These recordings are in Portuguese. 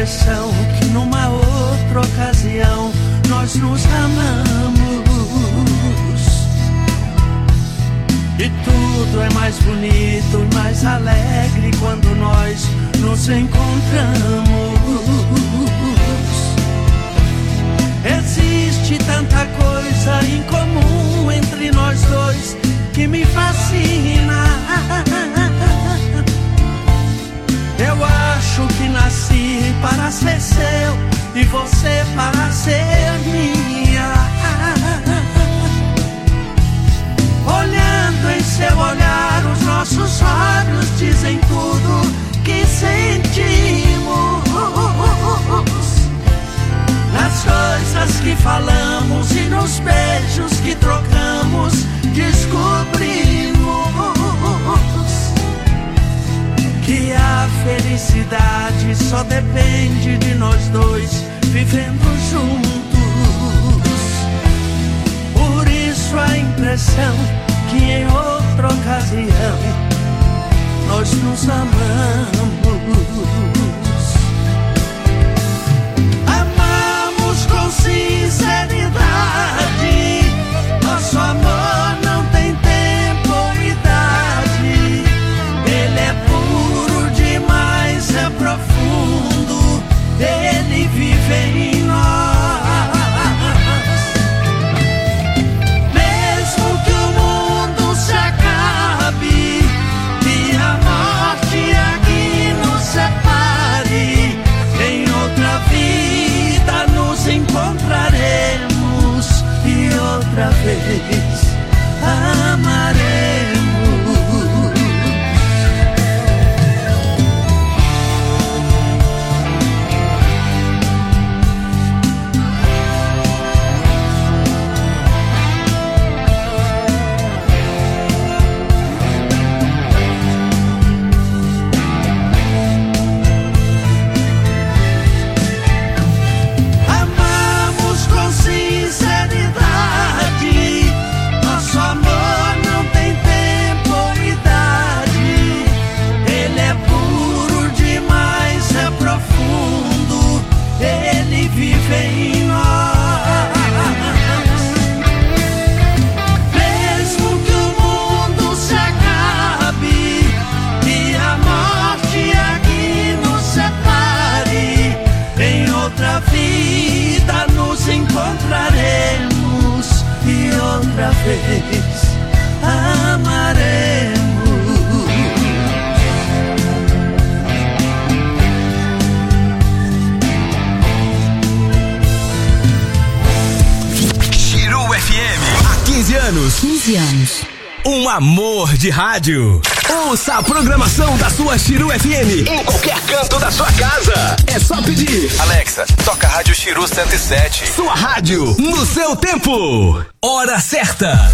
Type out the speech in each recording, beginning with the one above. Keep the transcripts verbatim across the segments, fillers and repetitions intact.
impressão que numa outra ocasião nós nos amamos. E tudo é mais bonito e mais alegre quando nós nos encontramos. Existe tanta coisa em comum entre nós dois que me fascina. Eu acho que nasci para ser seu e você para ser minha. Olhando em seu olhar, os nossos olhos dizem tudo que sentimos. Nas coisas que falamos e nos beijos que trocamos, descobrimos que a felicidade só depende de nós dois vivendo juntos. Por isso a impressão que em outra ocasião nós nos amamos. Amamos com sinceridade, nosso amor não tem tempo ou idade. Ele é puro demais, é profundo, ele vive em nós. Mesmo que o mundo se acabe e a morte aqui nos separe, em outra vida nos encontraremos e outra vez amaremos. Encontraremos e outra vez amaremos. Chiru F M, há quinze anos. quinze anos. Um amor de rádio. Ouça a programação da sua Chiru F M em qualquer canto da sua casa. É só pedir. Alexa, toca a Rádio Chiru cento e sete. Sua rádio, no seu tempo. Hora certa.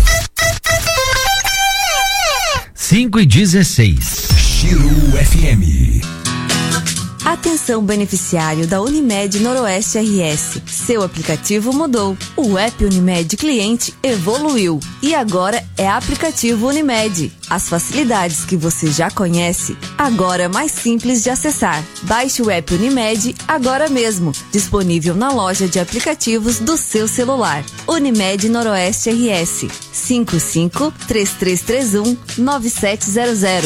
cinco e dezesseis. Chiru F M. Atenção, beneficiário da Unimed Noroeste R S. Seu aplicativo mudou. O app Unimed Cliente evoluiu e agora é aplicativo Unimed. As facilidades que você já conhece, agora é mais simples de acessar. Baixe o app Unimed agora mesmo. Disponível na loja de aplicativos do seu celular. Unimed Noroeste R S. cinco cinco, três três três um, nove sete zero zero.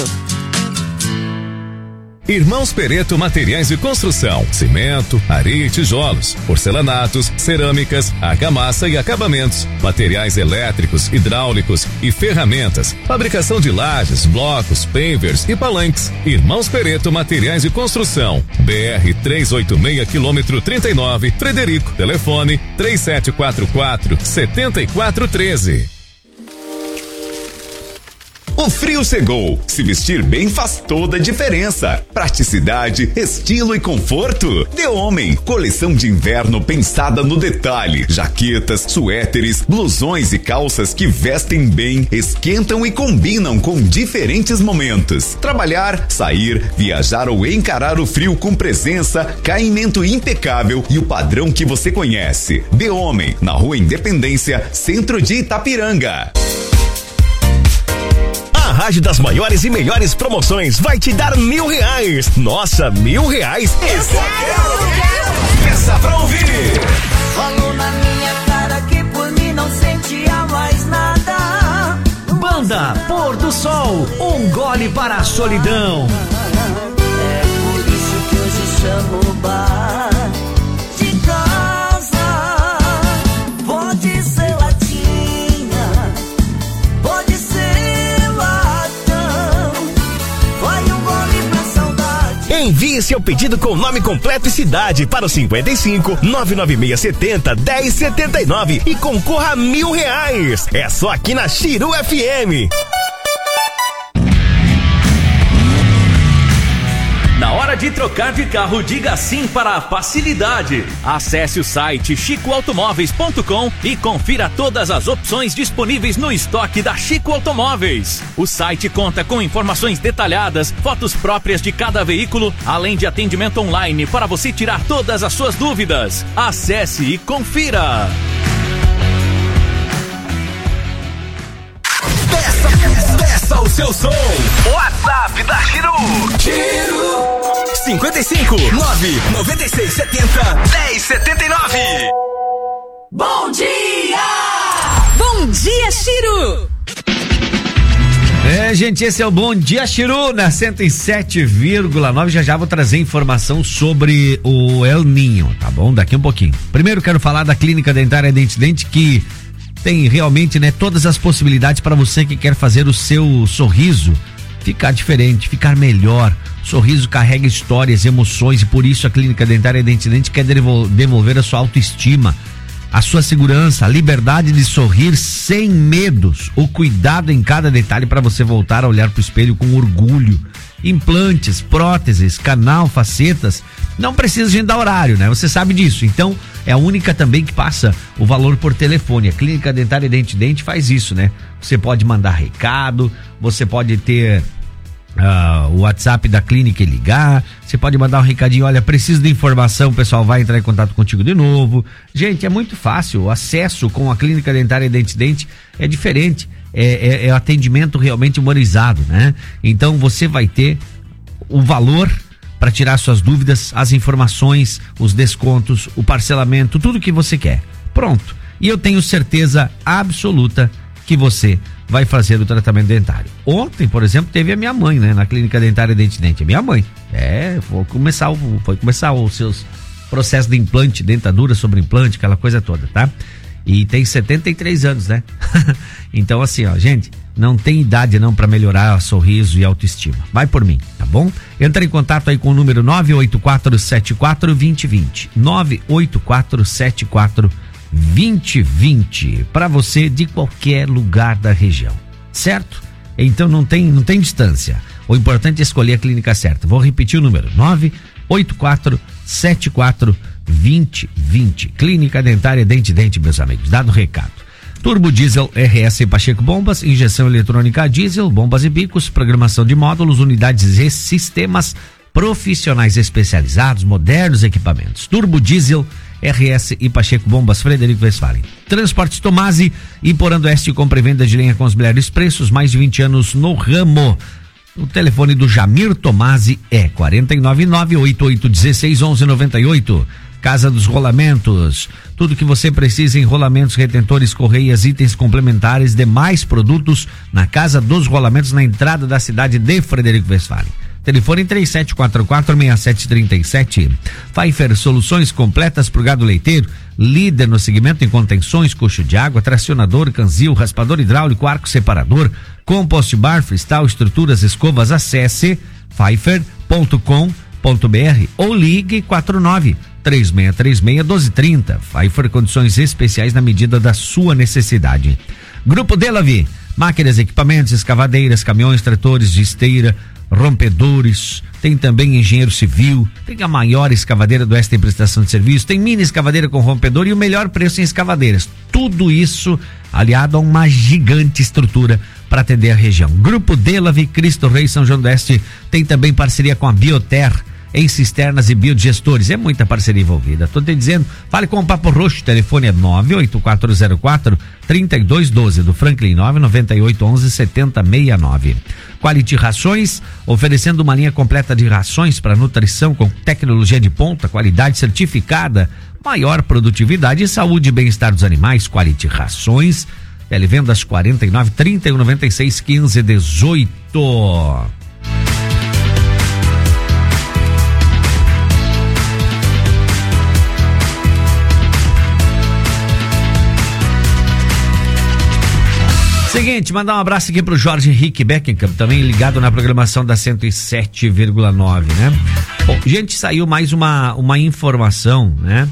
Irmãos Pereto Materiais de Construção, cimento, areia e tijolos, porcelanatos, cerâmicas, argamassa e acabamentos, materiais elétricos, hidráulicos e ferramentas, fabricação de lajes, blocos, pavers e palanques. Irmãos Pereto Materiais de Construção, B R trezentos e oitenta e seis, quilômetro trinta e nove, Frederico, telefone três sete quatro quatro, sete quatro um três. O frio chegou. Se vestir bem faz toda a diferença. Praticidade, estilo e conforto. The Homem, coleção de inverno pensada no detalhe. Jaquetas, suéteres, blusões e calças que vestem bem, esquentam e combinam com diferentes momentos. Trabalhar, sair, viajar ou encarar o frio com presença, caimento impecável e o padrão que você conhece. The Homem, na Rua Independência, centro de Itapiranga. A rádio das maiores e melhores promoções vai te dar mil reais. Nossa, mil reais? Isso é Peça pra ouvir. Falou na minha cara que por mim não sentia mais nada. Banda Pôr do Sol, um gole para a solidão. É por isso que hoje chamo o bar de casa. Pode ser latinha, pode ser latão. Vai um gole pra saudade. Envie seu pedido com nome completo e cidade para o cinquenta e cinco, nove nove seis setenta, dez setenta e nove e concorra a mil reais. É só aqui na Chiru F M. Na hora de trocar de carro, diga sim para a facilidade. Acesse o site chico automóveis ponto com e confira todas as opções disponíveis no estoque da Chico Automóveis. O site conta com informações detalhadas, fotos próprias de cada veículo, além de atendimento online para você tirar todas as suas dúvidas. Acesse e confira. Peça, peça o seu som. WhatsApp da Chiru. Chiru. cinquenta e cinco, nove nove seis setenta, dez setenta e nove. Bom dia! Bom dia, Chiru! É, gente, esse é o Bom Dia Chiru na cento e sete vírgula nove. Já já vou trazer informação sobre o El Ninho, tá bom? Daqui um pouquinho. Primeiro quero falar da Clínica Dentária Dente Dente, que tem realmente, né, todas as possibilidades para você que quer fazer o seu sorriso ficar diferente, ficar melhor. Sorriso carrega histórias, emoções, e por isso a Clínica Dentária Dente Dente quer devolver a sua autoestima, a sua segurança, a liberdade de sorrir sem medos, o cuidado em cada detalhe para você voltar a olhar pro espelho com orgulho. Implantes, próteses, canal, facetas, não precisa agendar horário, né? Você sabe disso. Então, é a única também que passa o valor por telefone. A Clínica Dentária Dente Dente faz isso, né? Você pode mandar recado, você pode ter Uh, o WhatsApp da clínica e ligar, você pode mandar um recadinho, olha, preciso de informação, o pessoal vai entrar em contato contigo de novo. Gente, é muito fácil, o acesso com a Clínica Dentária Dente Dente é diferente, é, é, é atendimento realmente humanizado, né? Então você vai ter o valor para tirar suas dúvidas, as informações, os descontos, o parcelamento, tudo que você quer. Pronto. E eu tenho certeza absoluta que você vai fazer o tratamento dentário. Ontem, por exemplo, teve a minha mãe, né, na Clínica Dentária Dente Dente. A minha mãe. É, foi começar o, foi começar os seus processos de implante, dentadura sobre implante, aquela coisa toda, tá? E tem setenta e três anos, né? Então, assim, ó, gente, não tem idade não para melhorar sorriso e autoestima. Vai por mim, tá bom? Entra em contato aí com o número nove oito quatro sete quatro dois zero dois zero. nove oito quatro sete quatro vinte vinte, para você de qualquer lugar da região, certo? Então não tem, não tem distância. O importante é escolher a clínica certa. Vou repetir o número: nove oito quatro sete quatro dois zero dois zero. Clínica Dentária Dente Dente, meus amigos. Dado o recado. Turbo Diesel R S Pacheco Bombas, injeção eletrônica a diesel, bombas e bicos, programação de módulos, unidades e sistemas, profissionais especializados, modernos equipamentos. Turbo Diesel R S e Pacheco Bombas, Frederico Westphalen. Transportes Tomasi e Porando Oeste, compra e venda de lenha com os melhores preços, mais de vinte anos no ramo. O telefone do Jamir Tomasi é quatro nove nove oito oito um seis um um nove oito. Casa dos Rolamentos, tudo que você precisa em rolamentos, retentores, correias, itens complementares, demais produtos na Casa dos Rolamentos, na entrada da cidade de Frederico Westphalen. Telefone três sete quatro quatro seis sete três sete. Pfeiffer, soluções completas para o gado leiteiro, líder no segmento em contenções, coxo de água, tracionador, canzil, raspador hidráulico, arco separador, compost bar, freestyle, estruturas, escovas. Acesse pfeiffer ponto com ponto b r ou ligue quatro nove três seis três seis um dois três zero. Pfeiffer, condições especiais na medida da sua necessidade. Grupo Delavi, máquinas, equipamentos, escavadeiras, caminhões, tratores de esteira, rompedores, tem também engenheiro civil, tem a maior escavadeira do Oeste em prestação de serviço, tem mini escavadeira com rompedor e o melhor preço em escavadeiras. Tudo isso aliado a uma gigante estrutura para atender a região. Grupo Delavi, Cristo Rei, São João do Oeste, tem também parceria com a Bioter, em cisternas e biodigestores. É muita parceria envolvida. Tô te dizendo, fale com o Papo Roxo, o telefone é nove oito quatro zero quatro, três dois um dois, do Franklin, nove nove oito, onze, setenta, sessenta e nove. Quality Rações, oferecendo uma linha completa de rações para nutrição com tecnologia de ponta, qualidade certificada, maior produtividade e saúde e bem-estar dos animais. Quality Rações, televendas quarenta e nove, trinta e um, noventa e seis, quinze, dezoito. Seguinte, mandar um abraço aqui pro Jorge Henrique Beckenkamp, também ligado na programação da cento e sete vírgula nove, né? Bom, gente, saiu mais uma, uma informação, né?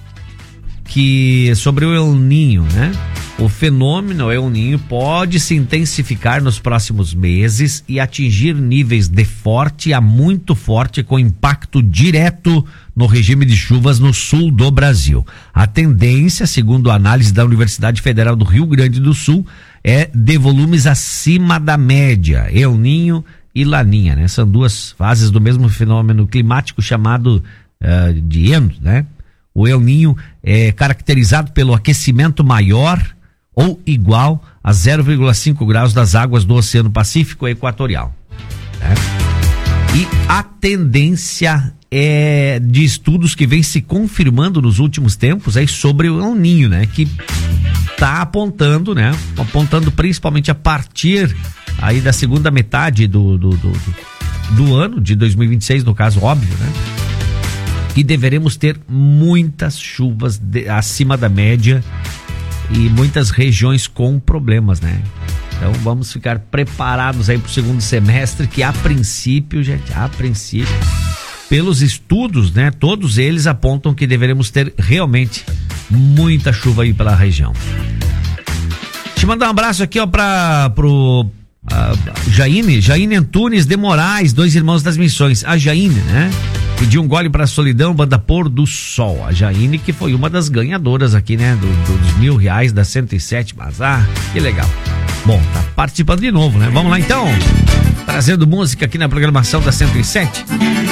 Que sobre o El Niño, né? O fenômeno El Niño pode se intensificar nos próximos meses e atingir níveis de forte a muito forte, com impacto direto no regime de chuvas no sul do Brasil. A tendência, segundo a análise da Universidade Federal do Rio Grande do Sul, é de volumes acima da média, El Niño e Laninha, né? São duas fases do mesmo fenômeno climático chamado uh, de El Niño, né? O El Niño é caracterizado pelo aquecimento maior ou igual a zero vírgula cinco graus das águas do Oceano Pacífico Equatorial, né? E a tendência é de estudos que vem se confirmando nos últimos tempos aí sobre o El Niño, né? Que está apontando, né? Apontando principalmente a partir aí da segunda metade do, do, do, do ano de dois mil e vinte e seis, no caso, óbvio, né? E deveremos ter muitas chuvas de, acima da média e muitas regiões com problemas, né? Então vamos ficar preparados aí para o segundo semestre, que a princípio, gente, a princípio, pelos estudos, né? Todos eles apontam que deveremos ter realmente muita chuva aí pela região. Deixa eu mandar um abraço aqui, ó, para pro uh, Jaine, Jaine Antunes de Moraes, dois irmãos das missões. A Jaine, né? Pediu um gole pra solidão, banda Pôr do Sol. A Jaine, que foi uma das ganhadoras aqui, né? Do, do, dos mil reais da cento e sete, mas ah, que legal. Bom, tá participando de novo, né? Vamos lá então, trazendo música aqui na programação da cento e sete.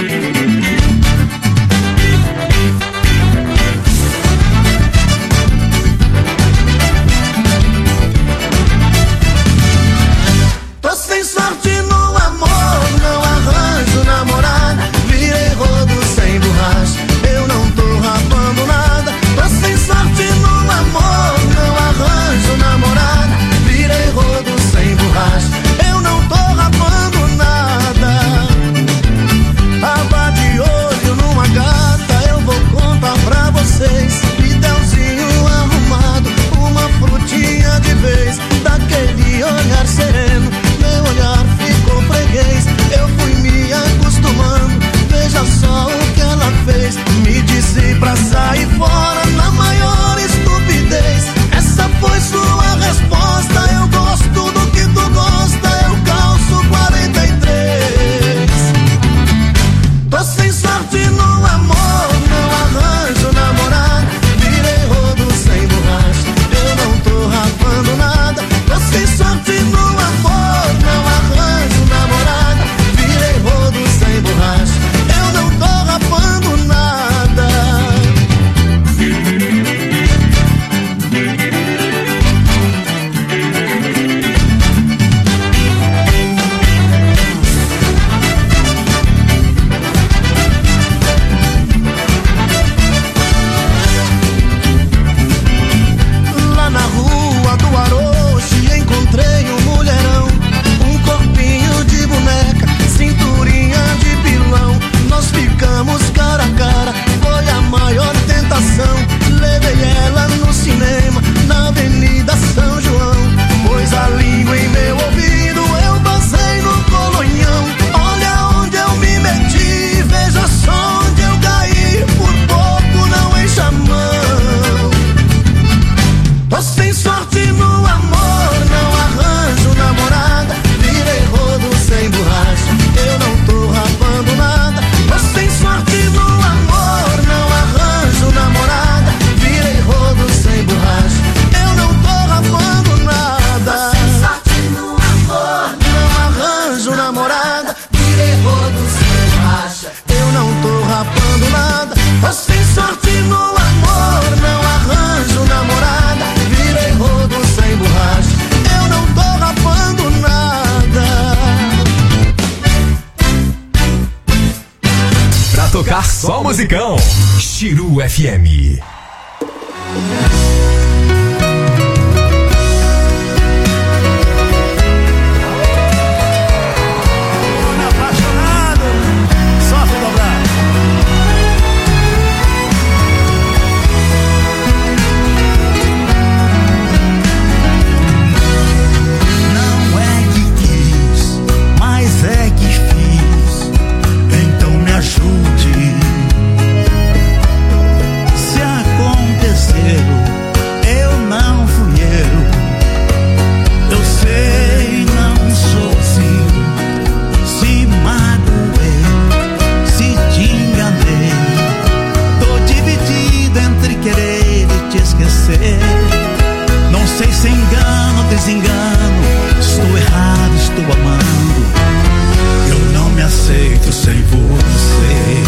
Tô sem sorte no amor, não arranjo namorada, virei rodo sem borracha, eu não tô rapando nada. Tô sem sorte no amor, não arranjo namorada, virei rodo sem borracha, eu não tô rapando nada. tocar só musicão. Chiru F M. Não sei se engano, desengano, estou errado, estou amando. Eu não me aceito sem você.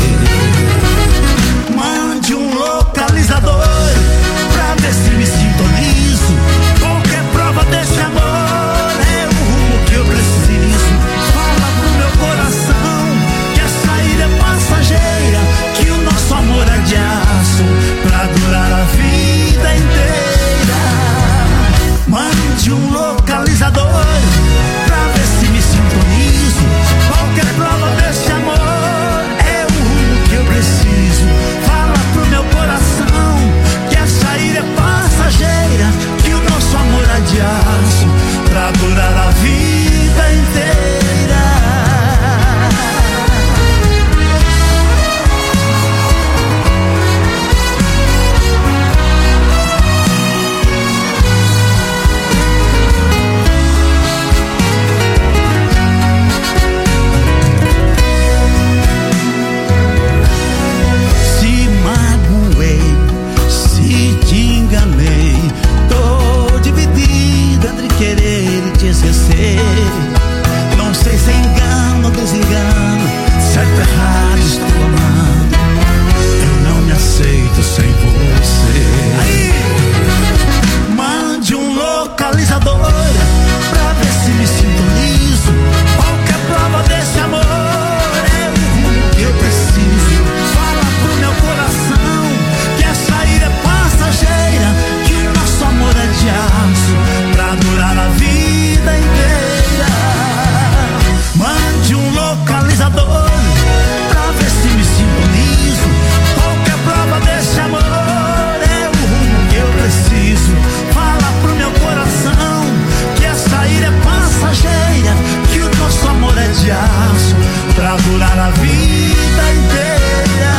Mande um localizador pra ver se me sintonizo. Qualquer prova desse amor é o rumo que eu preciso. Fala pro meu coração que essa ilha é passageira, que o nosso amor é de aço pra durar a vida inteira. Mande um localizador pra ver se me sintonizo. Qualquer prova desse amor é o rumo que eu preciso. Fala pro meu coração que essa ilha é passageira, que o nosso amor é de aço pra durar a vida inteira. Não sei se engano ou desengano, certo ou errado estou amando. Eu não me aceito sem você. Aí! Mande um localizador pra ver se me sintonizo. Qualquer prova desse amor é o rumo que eu preciso. Fala pro meu coração que essa ilha é passageira, que o nosso amor é de aço pra durar a vida inteira. Mande um localizador pra ver se me sintonizo. Qualquer prova desse amor é o rumo que eu preciso. Fala pro meu coração que essa ilha é passageira, que o nosso amor é de aço pra durar a vida inteira.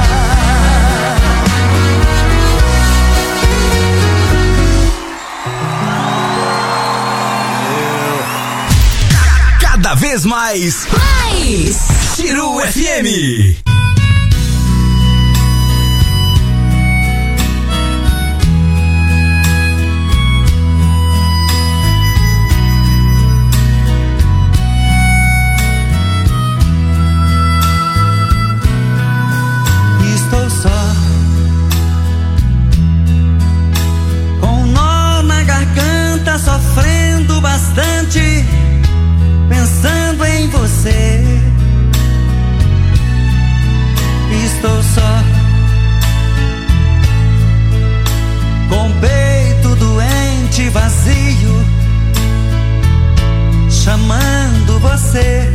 Cada vez mais. Mais. Chiru F M. Estou só, com um nó na garganta, sofrendo bastante, pensando em você. Estou só, com o peito doente, vazio, chamando você.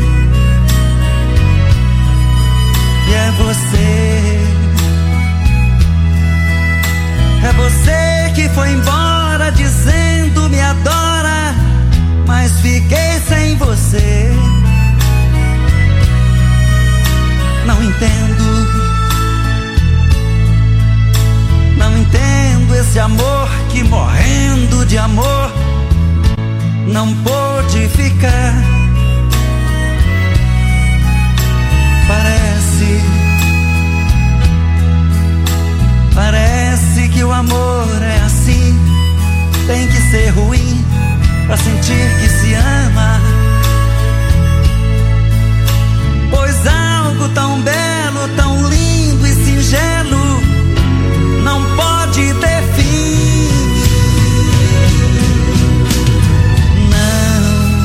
E é você, é você que foi embora dizendo me adora, mas fiquei sem você. Não entendo, não entendo esse amor que, morrendo de amor, não pôde ficar. Parece, parece que o amor é assim, tem que ser ruim pra sentir que se ama. Pois algo tão belo, tão lindo e singelo não pode ter fim.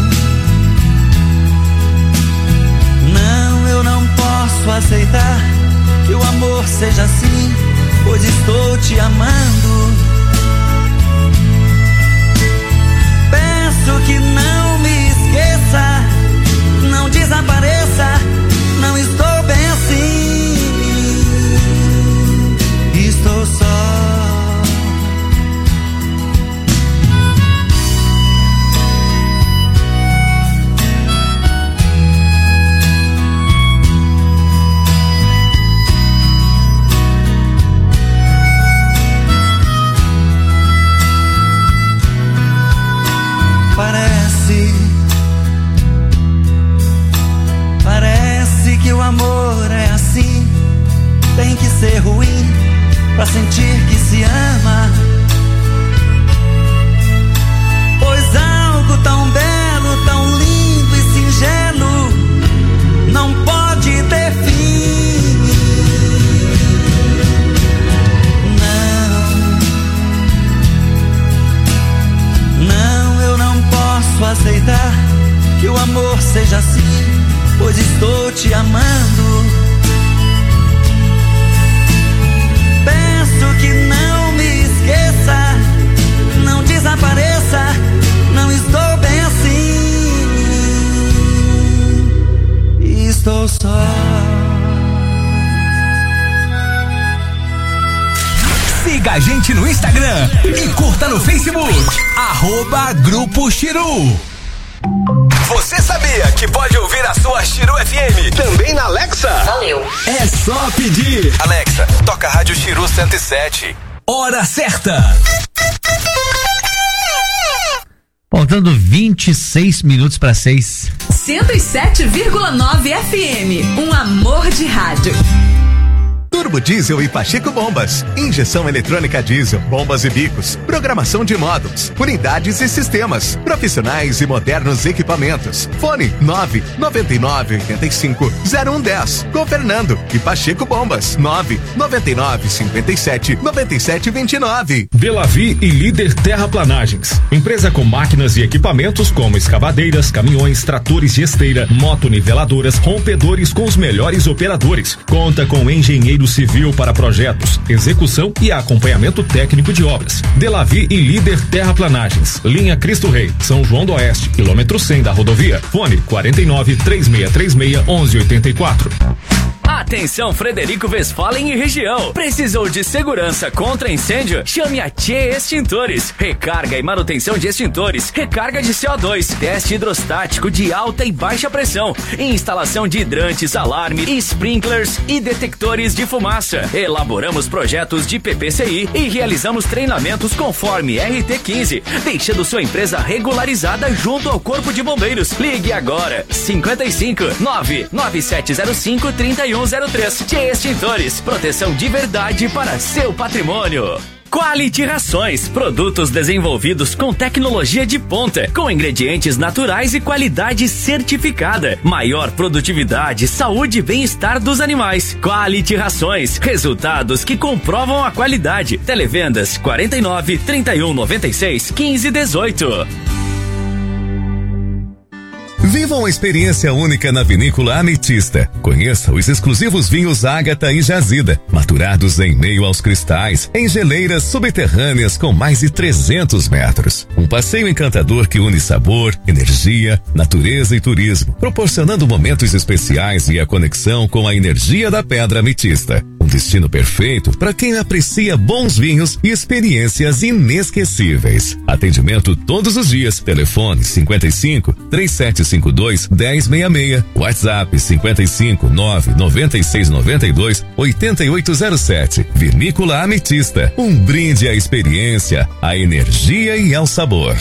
Não, não, eu não posso aceitar amor seja assim, pois estou te amando. Peço que não me esqueça, não desapareça, não estou bem assim. Estou só. Parece, parece que o amor é assim, tem que ser ruim pra sentir que se ama. Pois algo tão belo, tão lindo e singelo não pode ter fim. Não, não, eu não posso aceitar que o amor seja assim, pois estou te amando. Peço que não me esqueça, não desapareça, não estou bem assim. Estou só. Siga a gente no Instagram e curta no Facebook, arroba Grupo Chiru. Você sabia que pode ouvir a sua Chiru F M também na Alexa? Valeu. É só pedir. Alexa, toca a Rádio Chiru cento e sete. Hora certa. Faltando vinte e seis minutos para seis. cento e sete vírgula nove F M. Um amor de rádio. Turbo Diesel e Pacheco Bombas. Injeção eletrônica diesel, bombas e bicos, programação de módulos, unidades e sistemas, profissionais e modernos equipamentos. Fone nove nove nove oito cinco zero um um zero. Com Fernando e Pacheco Bombas. nove nove nove cinco sete nove sete dois nove. Delavi e Líder Terraplanagens. Empresa com máquinas e equipamentos como escavadeiras, caminhões, tratores de esteira, motoniveladoras, rompedores com os melhores operadores. Conta com engenheiro civil para projetos, execução e acompanhamento técnico de obras. Delavi e Líder Terraplanagens. Linha Cristo Rei, São João do Oeste, quilômetro cem da rodovia. Fone quarenta e nove, três seis três seis, onze oitenta e quatro. Atenção Frederico Westphalen e região. Precisou de segurança contra incêndio? Chame a Tchê Extintores. Recarga e manutenção de extintores, recarga de C O dois, teste hidrostático de alta e baixa pressão, instalação de hidrantes, alarme, sprinklers e detectores de fumaça. Elaboramos projetos de P P C I e realizamos treinamentos conforme R T quinze, deixando sua empresa regularizada junto ao Corpo de Bombeiros. Ligue agora cinquenta e cinco, nove nove sete zero cinco, trinta e um zero três. Tchê Extintores, proteção de verdade para seu patrimônio. Quality Rações, produtos desenvolvidos com tecnologia de ponta, com ingredientes naturais e qualidade certificada. Maior produtividade, saúde e bem-estar dos animais. Quality Rações, resultados que comprovam a qualidade. Televendas quarenta e nove, trinta e um, noventa e seis, quinze, dezoito. Viva uma experiência única na Vinícola Ametista. Conheça os exclusivos vinhos Ágata e Jazida, maturados em meio aos cristais, em geleiras subterrâneas com mais de trezentos metros. Um passeio encantador que une sabor, energia, natureza e turismo, proporcionando momentos especiais e a conexão com a energia da Pedra Ametista. Um destino perfeito para quem aprecia bons vinhos e experiências inesquecíveis. Atendimento todos os dias. Telefone cinquenta e cinco, três sete cinco dois, um zero seis seis. WhatsApp cinquenta e cinco, nove noventa e seis noventa e dois, oitenta e oito zero sete. Vinícola Ametista. Um brinde à experiência, à energia e ao sabor.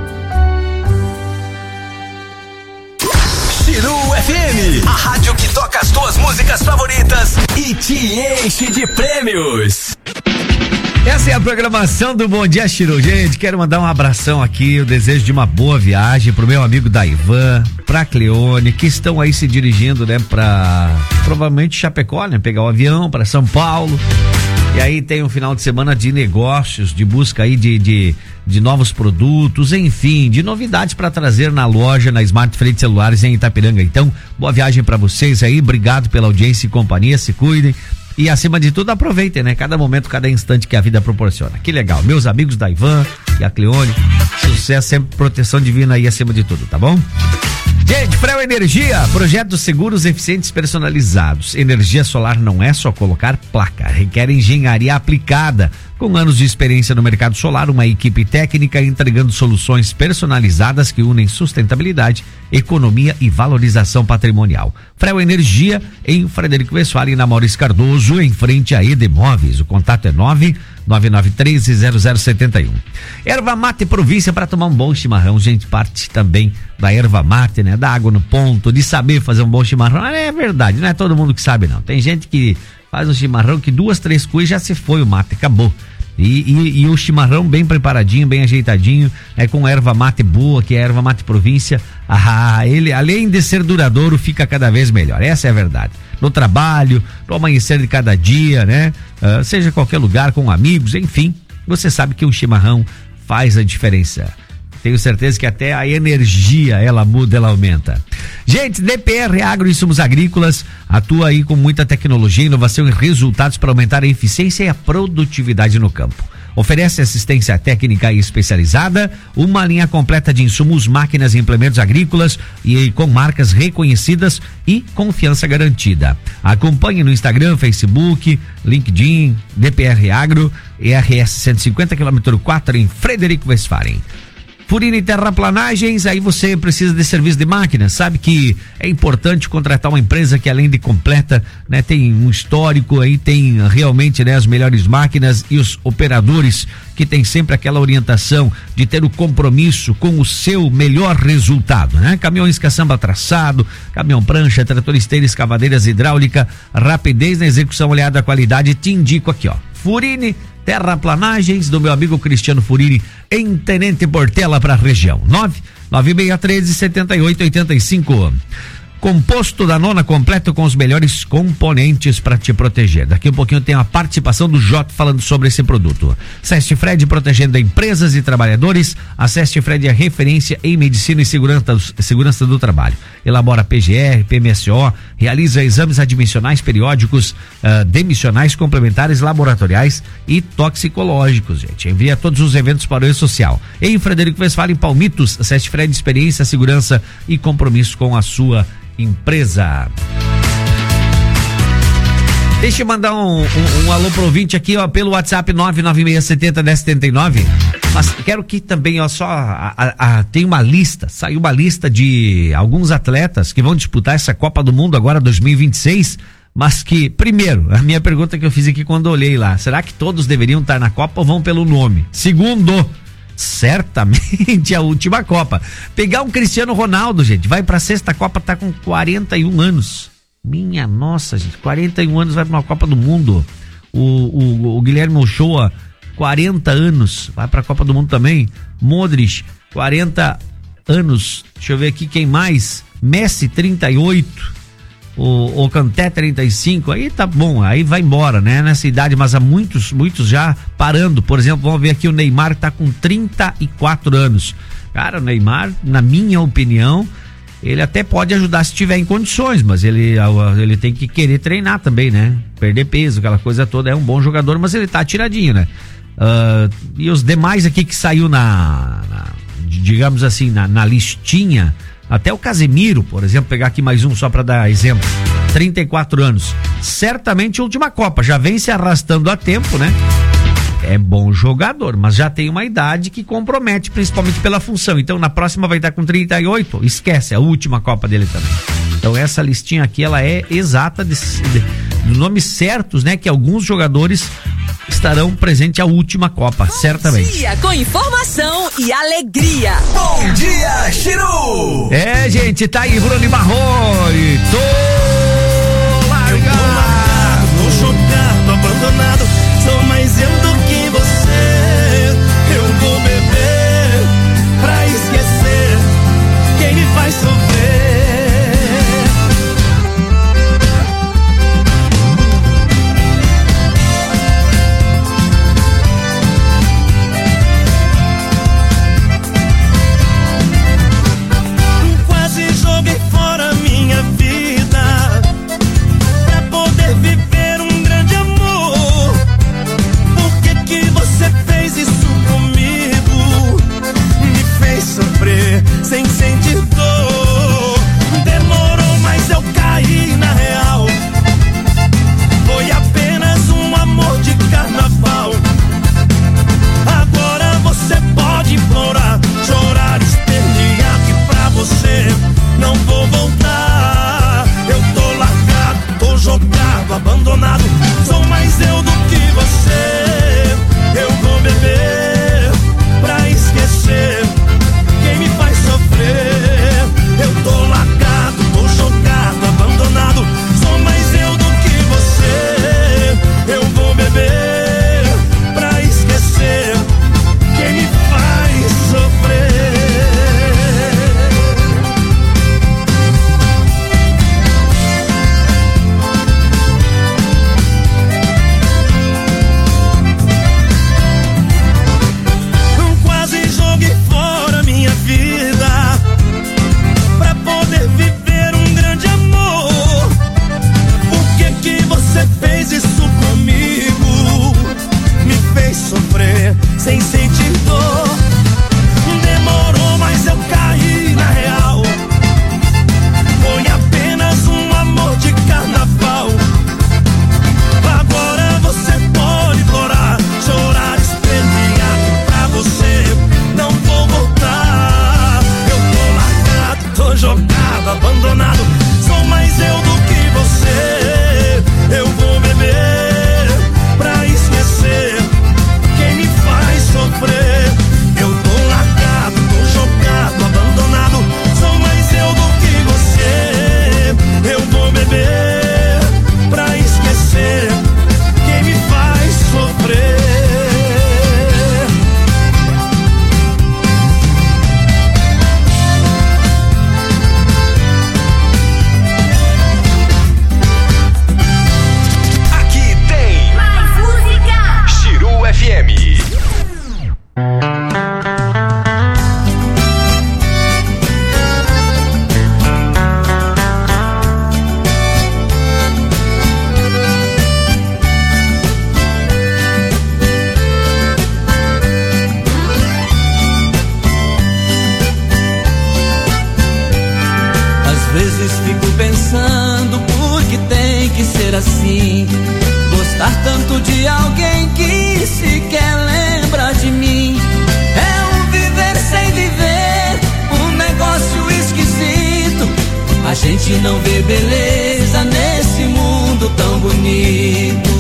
Chiru F M, a rádio que toca as tuas músicas favoritas e te enche de prêmios. Essa é a programação do Bom Dia Chiru. Gente, quero mandar um abração aqui, o desejo de uma boa viagem pro meu amigo Daivan, pra Cleone, que estão aí se dirigindo, né, pra provavelmente Chapecó, né, pegar o avião pra São Paulo. E aí tem um final de semana de negócios, de busca aí de, de, de novos produtos, enfim, de novidades para trazer na loja, na Smart Frente Celulares em Itapiranga. Então, boa viagem para vocês aí, obrigado pela audiência e companhia, se cuidem. E acima de tudo, aproveitem, né? Cada momento, cada instante que a vida proporciona. Que legal. Meus amigos da Ivan e a Cleone, sucesso, sempre proteção divina aí acima de tudo, tá bom? Gente, Freo Energia, projetos seguros, eficientes, personalizados. Energia solar não é só colocar placa, requer engenharia aplicada. Com anos de experiência no mercado solar, uma equipe técnica entregando soluções personalizadas que unem sustentabilidade, economia e valorização patrimonial. Freo Energia, em Frederico Westphalen, na Maurício Cardoso, em frente a Edemóveis. O contato é nove nove nove um três zero zero sete um. Erva Mate Província, para tomar um bom chimarrão, gente, parte também da erva mate, né? Da água no ponto, de saber fazer um bom chimarrão. É verdade, não é todo mundo que sabe, não. Tem gente que faz um chimarrão que duas, três cuis já se foi o mate, acabou. E, e, e o chimarrão bem preparadinho, bem ajeitadinho, é com erva mate boa, que é a erva mate província. Ah, ele, além de ser duradouro, fica cada vez melhor. Essa é a verdade. No trabalho, no amanhecer de cada dia, né? Uh, seja qualquer lugar, com amigos, enfim, você sabe que o chimarrão faz a diferença. Tenho certeza que até a energia ela muda, ela aumenta. Gente, D P R Agro Insumos Agrícolas atua aí com muita tecnologia, inovação e resultados para aumentar a eficiência e a produtividade no campo. Oferece assistência técnica e especializada, uma linha completa de insumos, máquinas e implementos agrícolas e com marcas reconhecidas e confiança garantida. Acompanhe no Instagram, Facebook, LinkedIn, D P R Agro, E R S cento e cinquenta, quilômetro quatro, em Frederico Westphalen. Furini Terraplanagens, aí você precisa de serviço de máquinas, sabe que é importante contratar uma empresa que, além de completa, né, tem um histórico aí, tem realmente, né, as melhores máquinas e os operadores que tem sempre aquela orientação de ter o compromisso com o seu melhor resultado, né? Caminhões caçamba traçado, caminhão prancha, trator esteira, escavadeira hidráulica, rapidez na execução, olhada à qualidade, te indico aqui, ó, Furini Terraplanagens, do meu amigo Cristiano Furini, em Tenente Portela, para a região. nove nove seis um três sete oito oito cinco. Composto da Nona completo com os melhores componentes para te proteger. Daqui a um pouquinho tem a participação do Jota falando sobre esse produto. Seste Fred, protegendo empresas e trabalhadores. A Seste Fred é referência em medicina e segurança, segurança do trabalho. Elabora P G R, P M S O, realiza exames admissionais periódicos, uh, demissionais, complementares, laboratoriais e toxicológicos, gente. Envia todos os eventos para o E-Social. Em Frederico Westphalen, Palmitos, a Seste Fred, experiência, segurança e compromisso com a sua empresa. Deixa eu mandar um, um, um alô pro ouvinte aqui, ó, pelo WhatsApp nove nove seis sete zero um zero sete nove. Mas quero que também, ó, só a, a, a, tem uma lista, saiu uma lista de alguns atletas que vão disputar essa Copa do Mundo agora dois mil e vinte e seis, mas que, primeiro, a minha pergunta que eu fiz aqui quando olhei lá, será que todos deveriam estar na Copa ou vão pelo nome? Segundo, certamente a última Copa. Pegar um Cristiano Ronaldo, gente, vai pra sexta Copa, tá com quarenta e um anos. Minha nossa, gente, quarenta e um anos, vai pra uma Copa do Mundo. O, o, o Guilherme Ochoa, quarenta anos, vai pra Copa do Mundo também. Modric, quarenta anos. Deixa eu ver aqui quem mais. Messi, trinta e oito. O, o Kanté, trinta e cinco, aí tá bom, aí vai embora, né, nessa idade, mas há muitos, muitos já parando. Por exemplo, vamos ver aqui o Neymar, que tá com trinta e quatro anos. Cara, o Neymar, na minha opinião, ele até pode ajudar se tiver em condições, mas ele, ele tem que querer treinar também, né, perder peso, aquela coisa toda. É um bom jogador, mas ele tá tiradinho, né. Uh, e os demais aqui que saiu na, na digamos assim, na, na listinha, até o Casemiro, por exemplo, pegar aqui mais um só para dar exemplo, trinta e quatro anos, certamente última Copa, já vem se arrastando há tempo, né? É bom jogador, mas já tem uma idade que compromete, principalmente pela função. Então na próxima vai estar com trinta e oito, esquece, é a última Copa dele também. Então essa listinha aqui, ela é exata de, de, de nomes certos, né? Que alguns jogadores estarão presentes à última Copa, bom certamente. Dia com informação e alegria. Bom dia, Chiru! É, gente, tá aí Bruno Marrone. Tô largado, tô chocado, abandonado. Sou mais eu do que você. Eu vou beber pra esquecer quem me faz sofrer. Quase joguei fora minha vida pra poder Gostar tanto de alguém que sequer lembra de mim. É um viver sem viver, um negócio esquisito. A gente não vê beleza nesse mundo tão bonito.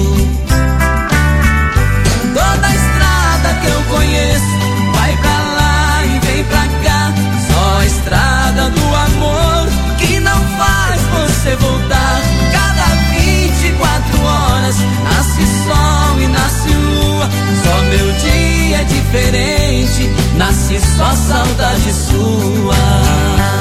Toda a estrada que eu conheço vai pra lá e vem pra cá. Só a estrada do amor que não faz você voltar. Cada vinte e quatro horas nasce sol e nasce lua. Só meu dia é diferente, nasce só saudade sua.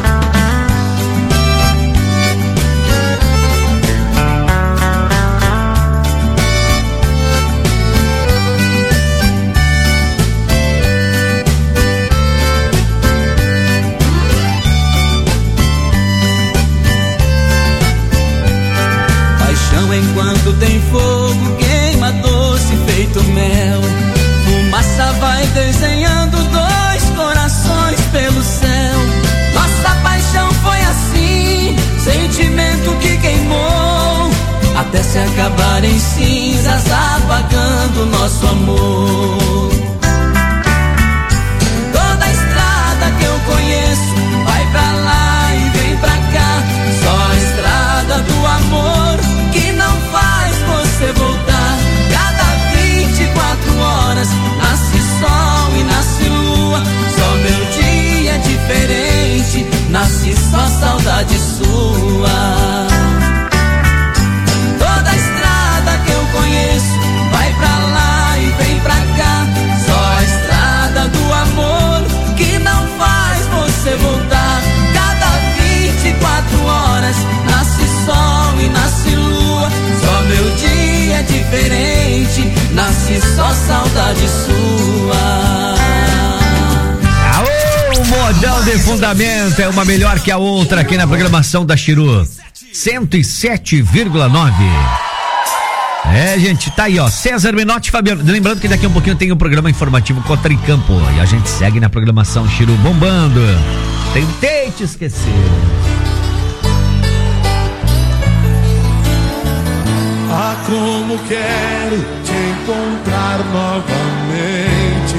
Enquanto tem fogo, queima doce feito mel. Fumaça vai desenhando dois corações pelo céu. Nossa paixão foi assim, sentimento que queimou, até se acabar em cinzas, apagando nosso amor. Toda a estrada que eu conheço vai pra lá e vem pra cá. Só a estrada do amor que não faz você voltar. Cada vinte e quatro horas nasce sol e nasce lua. Só meu dia é diferente, nasce só saudade sua. Toda a estrada que eu conheço vai pra lá e vem pra cá. Só a estrada do amor que não faz você voltar. Cada vinte e quatro horas nasce sol e nasce lua. Só meu dia é diferente, nasce só saudade sua. Aô, o modão de fundamento é uma melhor que a outra aqui na programação da Chiru cento e sete vírgula nove. É, gente, tá aí, ó, César Menotti e Fabiano. Lembrando que daqui a um pouquinho tem o um programa informativo Contra em Campo. E a gente segue na programação Chiru bombando. Tentei te esquecer. Ah, como quero te encontrar novamente.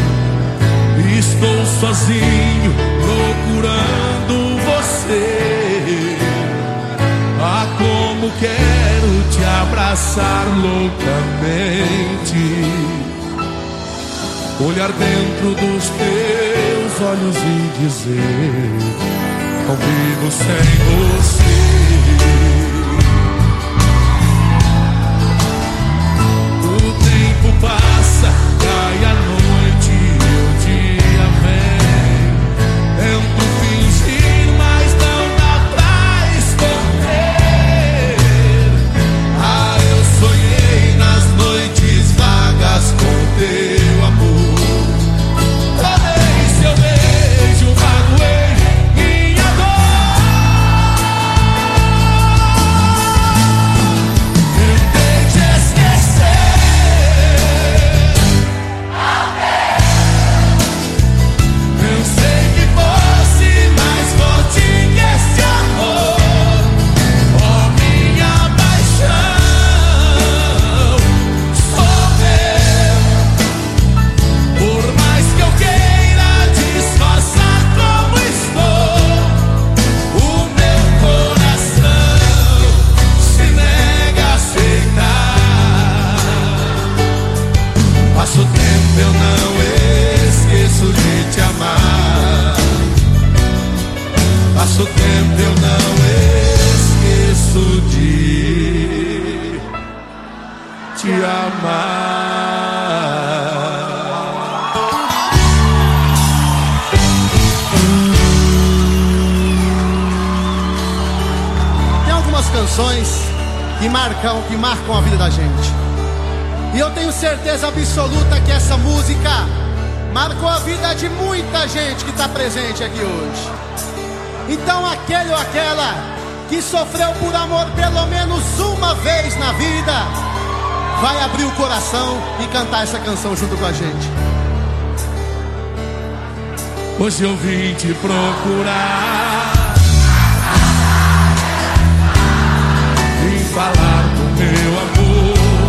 Estou sozinho procurando você. Ah, como quero te abraçar loucamente. Olhar dentro dos teus olhos e dizer: não vivo sem você. Passa, cai a noite e o dia vem. Tento fingir, mas não dá pra esconder. Ah, eu sonhei nas noites vagas com teu amor. Talvez seu beijo magoei minha dor. Tentei te esquecer. Passo tempo, eu não esqueço de te amar. Passo tempo, eu não esqueço de te amar. Tem algumas canções que marcam, que marcam a vida da gente. E eu tenho certeza absoluta que essa música marcou a vida de muita gente que está presente aqui hoje. Então aquele ou aquela que sofreu por amor pelo menos uma vez na vida, vai abrir o coração e cantar essa canção junto com a gente. Hoje eu vim te procurar, vim falar do meu amor.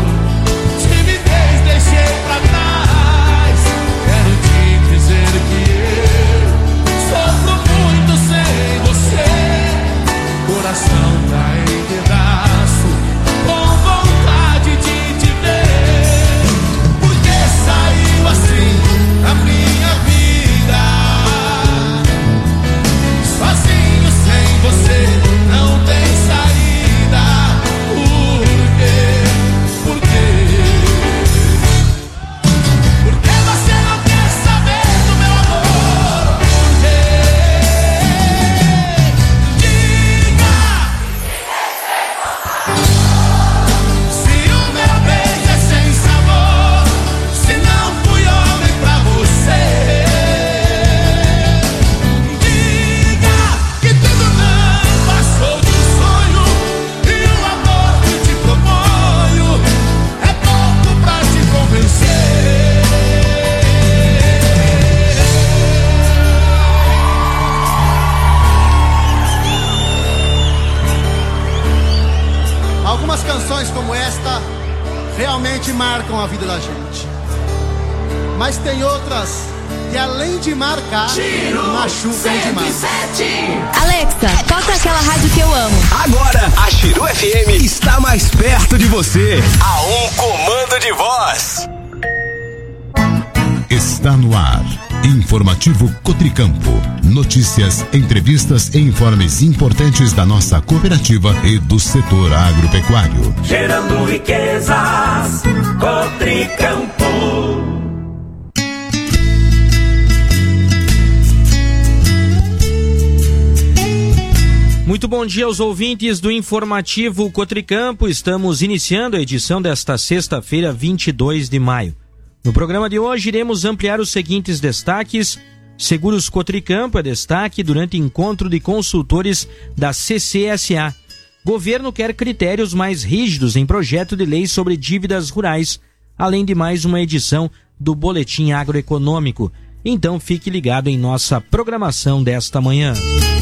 canções como esta realmente marcam a vida da gente. Mas tem outras que, além de marcar, machucam demais. Alexa, toca aquela rádio que eu amo. Agora, a Chiru F M está mais perto de você. A um comando de voz. Está no ar. Informativo Cotricampo. Notícias, entrevistas e informes importantes da nossa cooperativa e do setor agropecuário. Gerando riquezas, Cotricampo. Muito bom dia aos ouvintes do Informativo Cotricampo. Estamos iniciando a edição desta sexta-feira, vinte e dois de maio. No programa de hoje, iremos ampliar os seguintes destaques. Seguros Cotricampo é destaque durante encontro de consultores da C C S A. Governo quer critérios mais rígidos em projeto de lei sobre dívidas rurais, além de mais uma edição do Boletim Agroeconômico. Então fique ligado em nossa programação desta manhã.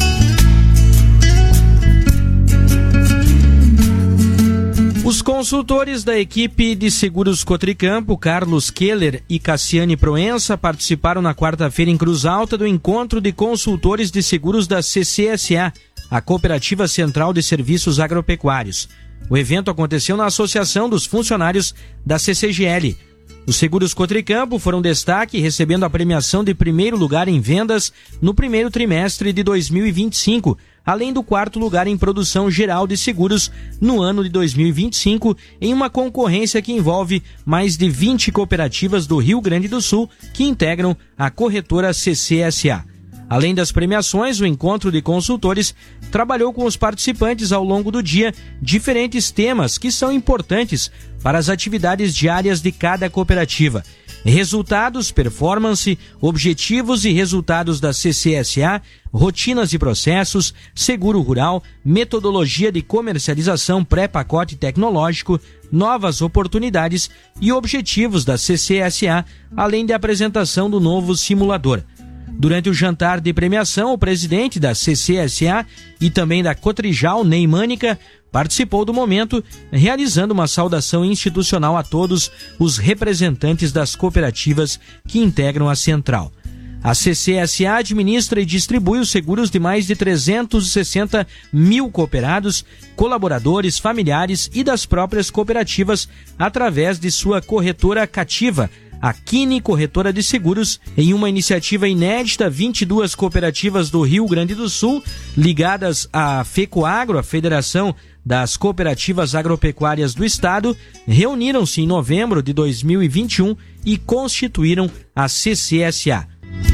Os consultores da equipe de seguros Cotricampo, Carlos Keller e Cassiane Proença, participaram na quarta-feira em Cruz Alta do encontro de consultores de seguros da C C S A, a Cooperativa Central de Serviços Agropecuários. O evento aconteceu na Associação dos Funcionários da C C G L. Os seguros Cotricampo foram destaque, recebendo a premiação de primeiro lugar em vendas no primeiro trimestre de dois mil e vinte e cinco, além do quarto lugar em produção geral de seguros no ano de dois mil e vinte e cinco, em uma concorrência que envolve mais de vinte cooperativas do Rio Grande do Sul que integram a corretora C C S A. Além das premiações, o encontro de consultores trabalhou com os participantes ao longo do dia diferentes temas que são importantes para as atividades diárias de cada cooperativa. Resultados, performance, objetivos e resultados da C C S A, rotinas e processos, seguro rural, metodologia de comercialização pré-pacote tecnológico, novas oportunidades e objetivos da C C S A, além da apresentação do novo simulador. Durante o jantar de premiação, o presidente da C C S A e também da Cotrijal, Ney Mânica, participou do momento, realizando uma saudação institucional a todos os representantes das cooperativas que integram a central. A C C S A administra e distribui os seguros de mais de trezentos e sessenta mil cooperados, colaboradores, familiares e das próprias cooperativas através de sua corretora cativa, a Kine Corretora de Seguros, em uma iniciativa inédita. Vinte e duas cooperativas do Rio Grande do Sul, ligadas à FECOAGRO, a Federação das Cooperativas Agropecuárias do Estado, reuniram-se em novembro de dois mil e vinte e um e constituíram a C C S A.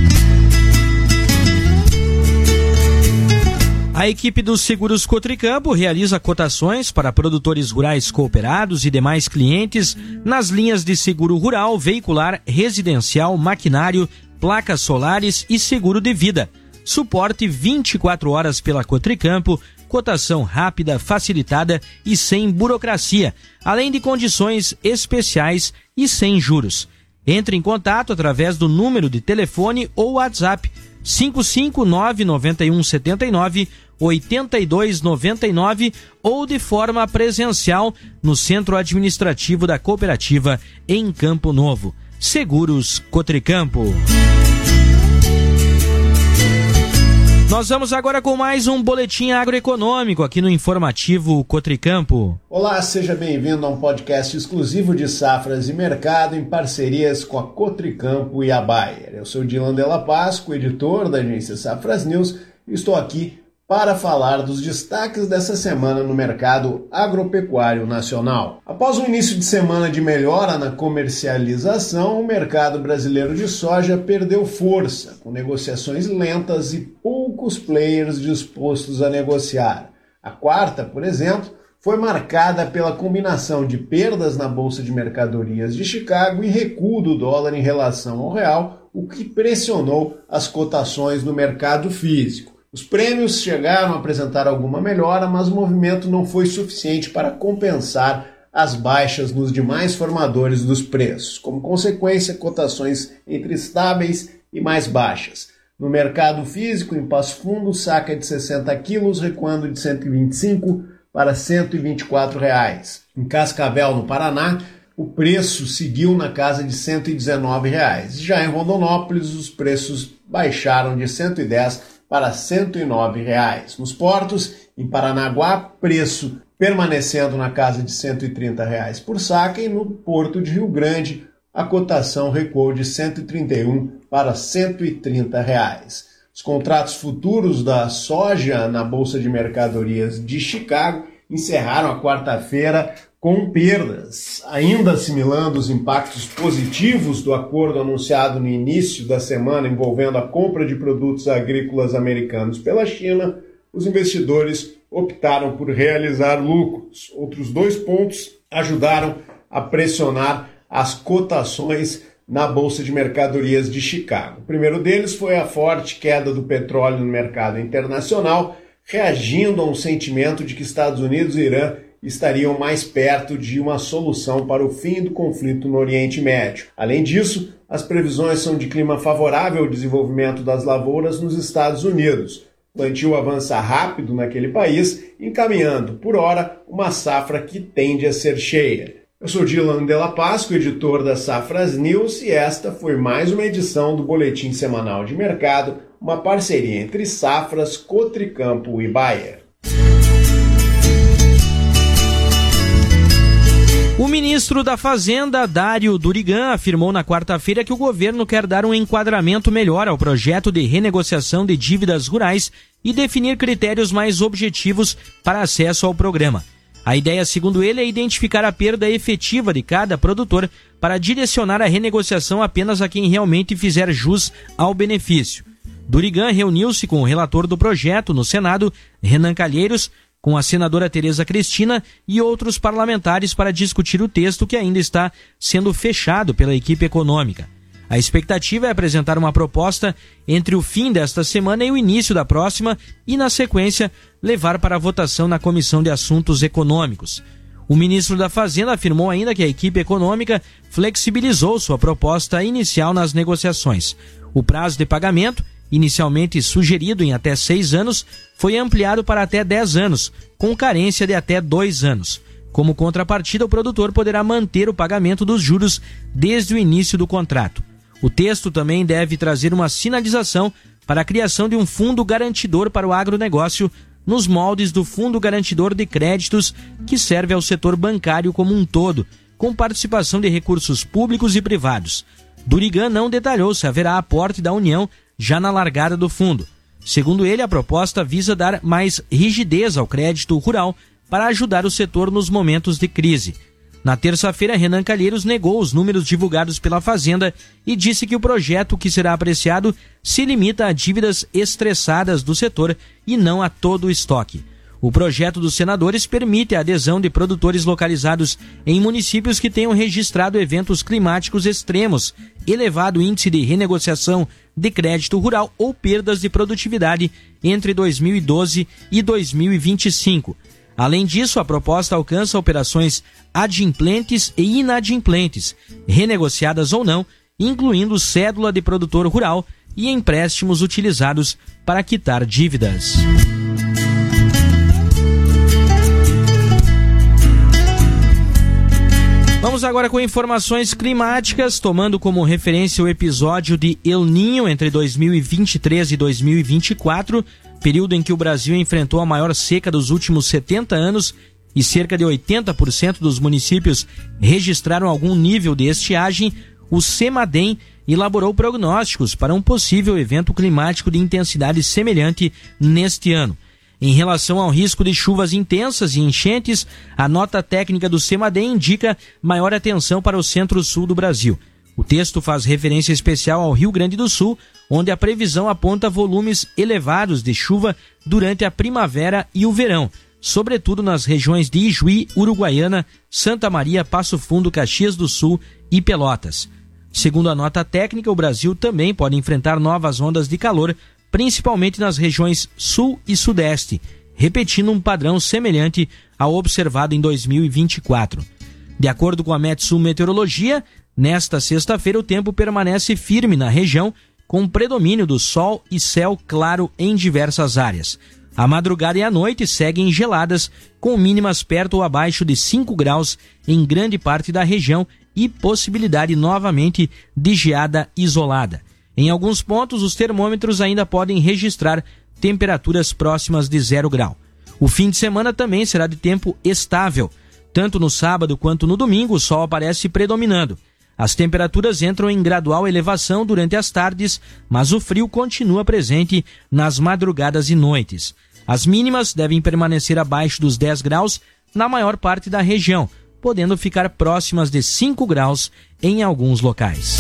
A equipe dos Seguros Cotricampo realiza cotações para produtores rurais cooperados e demais clientes nas linhas de seguro rural, veicular, residencial, maquinário, placas solares e seguro de vida. Suporte vinte e quatro horas pela Cotricampo, cotação rápida, facilitada e sem burocracia, além de condições especiais e sem juros. Entre em contato através do número de telefone ou WhatsApp cinco cinco nove nove um sete nove oito dois nove nove ou de forma presencial no Centro Administrativo da Cooperativa em Campo Novo. Seguros Cotricampo. Nós vamos agora com mais um boletim agroeconômico aqui no Informativo Cotricampo. Olá, seja bem-vindo a um podcast exclusivo de safras e mercado em parcerias com a Cotricampo e a Bayer. Eu sou Dilan Della Pasco, editor da agência Safras News, e estou aqui para falar dos destaques dessa semana no mercado agropecuário nacional. Após um início de semana de melhora na comercialização, o mercado brasileiro de soja perdeu força, com negociações lentas e poucos players dispostos a negociar. A quarta, por exemplo, foi marcada pela combinação de perdas na Bolsa de Mercadorias de Chicago e recuo do dólar em relação ao real, o que pressionou as cotações no mercado físico. Os prêmios chegaram a apresentar alguma melhora, mas o movimento não foi suficiente para compensar as baixas nos demais formadores dos preços. Como consequência, cotações entre estáveis e mais baixas. No mercado físico, em Passo Fundo, saca de sessenta quilos recuando de cento e vinte e cinco para cento e vinte e quatro reais. Em Cascavel, no Paraná, o preço seguiu na casa de cento e dezenove reais. Já em Rondonópolis, os preços baixaram de cento e dez para cento e nove reais. Nos portos, em Paranaguá, preço permanecendo na casa de cento e trinta reais por saca, e no Porto de Rio Grande, a cotação recuou de cento e trinta e um para cento e trinta reais. Os contratos futuros da soja na Bolsa de Mercadorias de Chicago encerraram a quarta-feira com perdas, ainda assimilando os impactos positivos do acordo anunciado no início da semana envolvendo a compra de produtos agrícolas americanos pela China. Os investidores optaram por realizar lucros. Outros dois pontos ajudaram a pressionar as cotações na Bolsa de Mercadorias de Chicago. O primeiro deles foi a forte queda do petróleo no mercado internacional, reagindo a um sentimento de que Estados Unidos e Irã estariam mais perto de uma solução para o fim do conflito no Oriente Médio. Além disso, as previsões são de clima favorável ao desenvolvimento das lavouras nos Estados Unidos. O plantio avança rápido naquele país, encaminhando, por hora, uma safra que tende a ser cheia. Eu sou Dylan Della Pasco, editor da Safras News, e esta foi mais uma edição do Boletim Semanal de Mercado, uma parceria entre Safras, Cotricampo e Bayer. O ministro da Fazenda, Dário Durigan, afirmou na quarta-feira que o governo quer dar um enquadramento melhor ao projeto de renegociação de dívidas rurais e definir critérios mais objetivos para acesso ao programa. A ideia, segundo ele, é identificar a perda efetiva de cada produtor para direcionar a renegociação apenas a quem realmente fizer jus ao benefício. Durigan reuniu-se com o relator do projeto no Senado, Renan Calheiros, com a senadora Tereza Cristina e outros parlamentares para discutir o texto que ainda está sendo fechado pela equipe econômica. A expectativa é apresentar uma proposta entre o fim desta semana e o início da próxima e, na sequência, levar para a votação na Comissão de Assuntos Econômicos. O ministro da Fazenda afirmou ainda que a equipe econômica flexibilizou sua proposta inicial nas negociações. O prazo de pagamento, inicialmente sugerido em até seis anos, foi ampliado para até dez anos, com carência de até dois anos. Como contrapartida, o produtor poderá manter o pagamento dos juros desde o início do contrato. O texto também deve trazer uma sinalização para a criação de um fundo garantidor para o agronegócio, nos moldes do Fundo Garantidor de Créditos, que serve ao setor bancário como um todo, com participação de recursos públicos e privados. Durigan não detalhou se haverá aporte da União já na largada do fundo. Segundo ele, a proposta visa dar mais rigidez ao crédito rural para ajudar o setor nos momentos de crise. Na terça-feira, Renan Calheiros negou os números divulgados pela Fazenda e disse que o projeto que será apreciado se limita a dívidas estressadas do setor e não a todo o estoque. O projeto dos senadores permite a adesão de produtores localizados em municípios que tenham registrado eventos climáticos extremos, elevado índice de renegociação de crédito rural ou perdas de produtividade entre dois mil e doze e dois mil e vinte e cinco. Além disso, a proposta alcança operações adimplentes e inadimplentes, renegociadas ou não, incluindo cédula de produtor rural e empréstimos utilizados para quitar dívidas. Vamos agora com informações climáticas, tomando como referência o episódio de El Niño entre dois mil e vinte e três e dois mil e vinte e quatro, período em que o Brasil enfrentou a maior seca dos últimos setenta anos e cerca de oitenta por cento dos municípios registraram algum nível de estiagem. O CEMADEM elaborou prognósticos para um possível evento climático de intensidade semelhante neste ano. Em relação ao risco de chuvas intensas e enchentes, a nota técnica do CEMADEM indica maior atenção para o centro-sul do Brasil. O texto faz referência especial ao Rio Grande do Sul, onde a previsão aponta volumes elevados de chuva durante a primavera e o verão, sobretudo nas regiões de Ijuí, Uruguaiana, Santa Maria, Passo Fundo, Caxias do Sul e Pelotas. Segundo a nota técnica, o Brasil também pode enfrentar novas ondas de calor, principalmente nas regiões sul e sudeste, repetindo um padrão semelhante ao observado em dois mil e vinte e quatro. De acordo com a Metsul Meteorologia, nesta sexta-feira o tempo permanece firme na região, com predomínio do sol e céu claro em diversas áreas. A madrugada e a noite seguem geladas, com mínimas perto ou abaixo de cinco graus em grande parte da região e possibilidade novamente de geada isolada. Em alguns pontos, os termômetros ainda podem registrar temperaturas próximas de zero grau. O fim de semana também será de tempo estável. Tanto no sábado quanto no domingo, o sol aparece predominando. As temperaturas entram em gradual elevação durante as tardes, mas o frio continua presente nas madrugadas e noites. As mínimas devem permanecer abaixo dos dez graus na maior parte da região, podendo ficar próximas de cinco graus em alguns locais.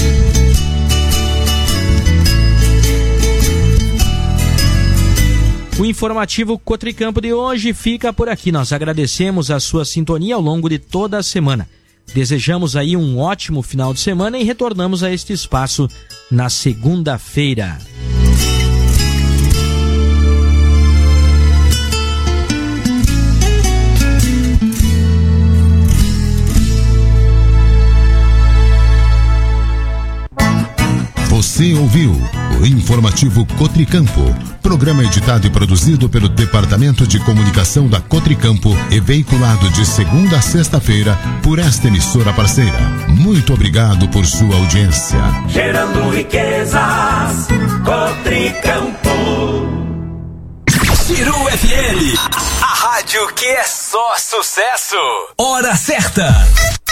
O informativo Cotricampo de hoje fica por aqui. Nós agradecemos a sua sintonia ao longo de toda a semana. Desejamos aí um ótimo final de semana e retornamos a este espaço na segunda-feira. Você ouviu o informativo Cotricampo, programa editado e produzido pelo Departamento de Comunicação da Cotricampo e veiculado de segunda a sexta-feira por esta emissora parceira. Muito obrigado por sua audiência. Gerando riquezas, Cotricampo. Chiru F M, a rádio que é só sucesso. Hora certa.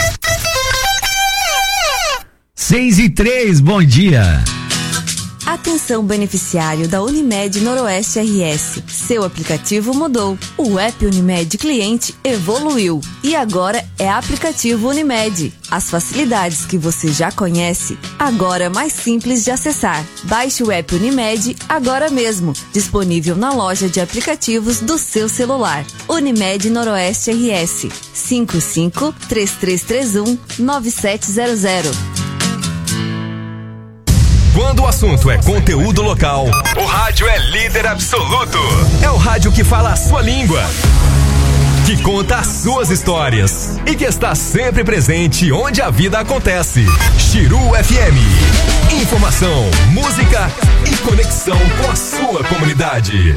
seis e três, bom dia. Atenção beneficiário da Unimed Noroeste R S. Seu aplicativo mudou. O app Unimed Cliente evoluiu. E agora é aplicativo Unimed. As facilidades que você já conhece, agora mais simples de acessar. Baixe o app Unimed agora mesmo. Disponível na loja de aplicativos do seu celular. Unimed Noroeste R S. cinco cinco, três três três um, nove sete zero zero. Quando o assunto é conteúdo local, o rádio é líder absoluto. É o rádio que fala a sua língua, que conta as suas histórias e que está sempre presente onde a vida acontece. Chiru F M. Informação, música e conexão com a sua comunidade.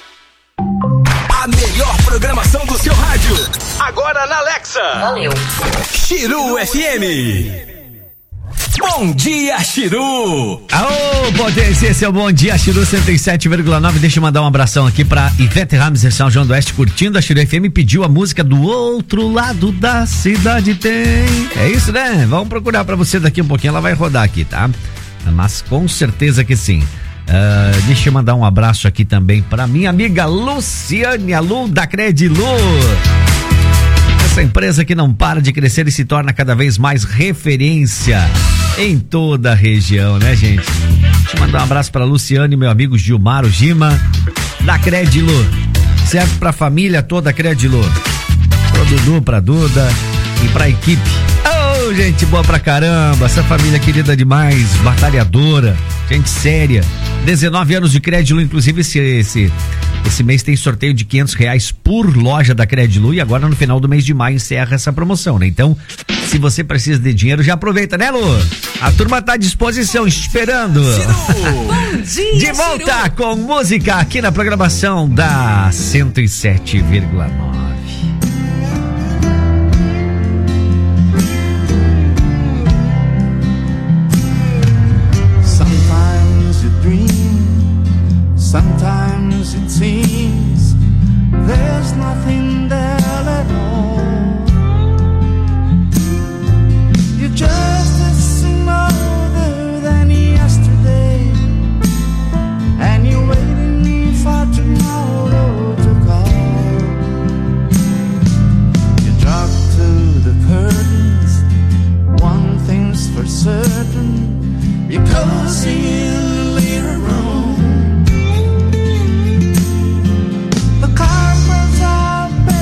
A melhor programação do seu rádio, agora na Alexa. Valeu. Chiru F M. Bom dia, Chiru! Aô, potência, esse é o Bom Dia, Chiru cento e sete vírgula nove. Deixa eu mandar um abração aqui pra Ivete Ramos de São João do Oeste, curtindo a Chiru F M, pediu a música Do Outro Lado da Cidade Tem. É isso, né? Vamos procurar pra você daqui um pouquinho, ela vai rodar aqui, tá? Mas com certeza que sim. Uh, deixa eu mandar um abraço aqui também pra minha amiga Luciane, a Lu da Credilu. Essa empresa que não para de crescer e se torna cada vez mais referência em toda a região, né, gente? Deixa eu mandar um abraço para Luciane, meu amigo Gilmar, o Gima, da Credilu. Serve pra família toda a Credilu. Pro Dudu, pra Duda e pra equipe. Oh, gente boa pra caramba, essa família querida demais, batalhadora, gente séria. dezenove anos de Credilu, inclusive esse, esse, esse mês tem sorteio de quinhentos reais por loja da Credilu e agora no final do mês de maio encerra essa promoção, né? Então, se você precisa de dinheiro, já aproveita, né, Lu? A turma tá à disposição, esperando. Bom dia, de volta Ciru. Com música aqui na programação da cento e sete vírgula nove. Sometimes it seems there's nothing there at all. You're just as smoother than yesterday, and you're waiting for tomorrow to call. You drop to the curtains, one thing's for certain, you're cozy in the living room. The carpets are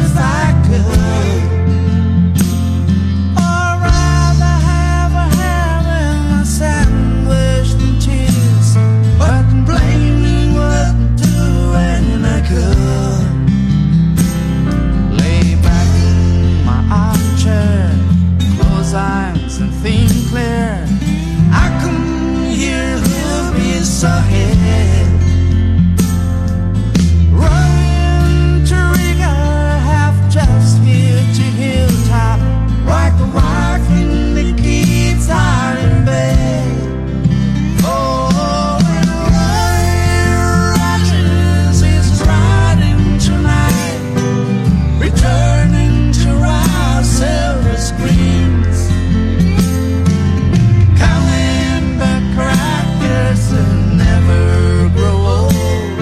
if I could. Or rather have a hand in my sandwich and cheese, but plainly wouldn't do when I could. Lay back in my armchair, close eyes and think clear. I can hear hooves ahead. Running to Riga, half just here to hilltop, like a rocking the kids are in bed. Oh, and Ryan Rogers is riding tonight, returning to our silver screens, counting back crackers and never grow old.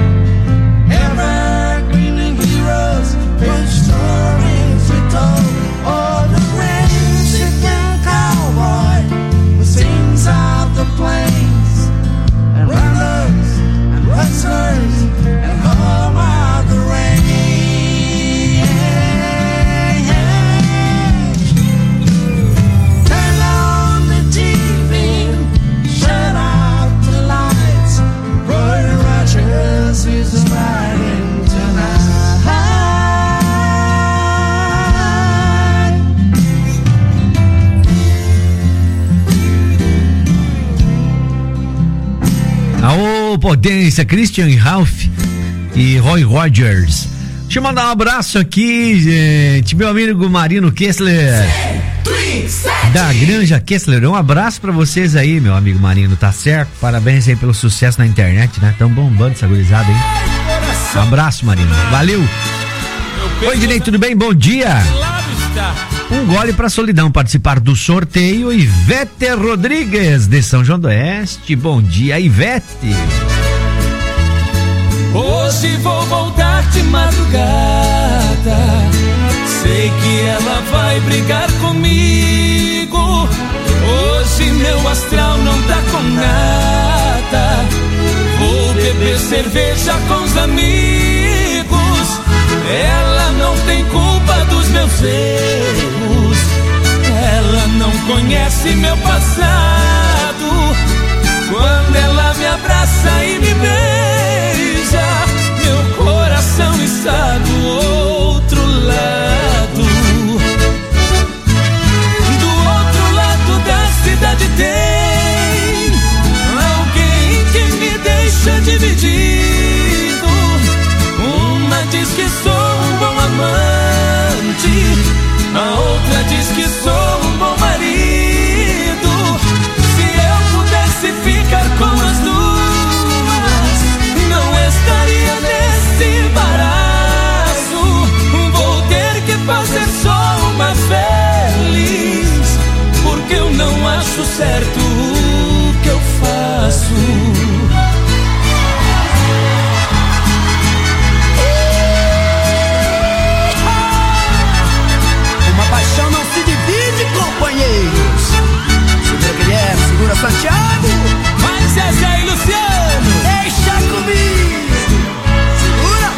Evergreen heroes whose stories we told. Oh, the Mexican cowboy who sings of the plains, and runners and rustlers and home of the range. Turn on the T V, shut out the lights. Roy Rogers is riding tonight. Aô, potência, Christian Ralph e Roy Rogers. Deixa eu mandar um abraço aqui, gente. Meu amigo Marino Kessler, da Granja Kessler. Um abraço pra vocês aí, meu amigo Marino, tá certo? Parabéns aí pelo sucesso na internet, né? Tão bombando essa gurizada aí. Um abraço, Marino. Valeu. Oi, Dinei, tudo bem? Bom dia. Um gole pra solidão, participar do sorteio. Ivete Rodrigues, de São João do Oeste. Bom dia, Ivete. Hoje vou voltar de madrugada, sei que ela vai brigar comigo. Hoje meu astral não tá com nada, vou beber cerveja com os amigos. Ela não tem culpa dos meus erros, ela não conhece meu passado. Quando ela me abraça e me beija, meu coração está do outro lado. Do outro lado da cidade tem alguém que me deixa dividido. Uma diz que sou um bom amante, a outra diz que sou um bom marido. Se eu pudesse ficar com as duas, não estaria nesse embaraço. Vou ter que fazer só uma feliz, porque eu não acho certo o que eu faço. Paixão não se divide, companheiros. Segura Guilherme, segura Santiago, vai Zezé e Luciano, deixa comigo. Segura.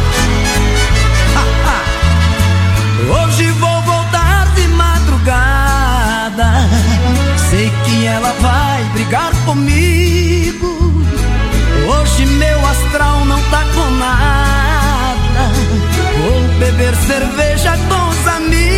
Ha, ha. Hoje vou voltar de madrugada, sei que ela vai brigar comigo. Hoje meu astral não tá com nada, vou beber cerveja com os amigos.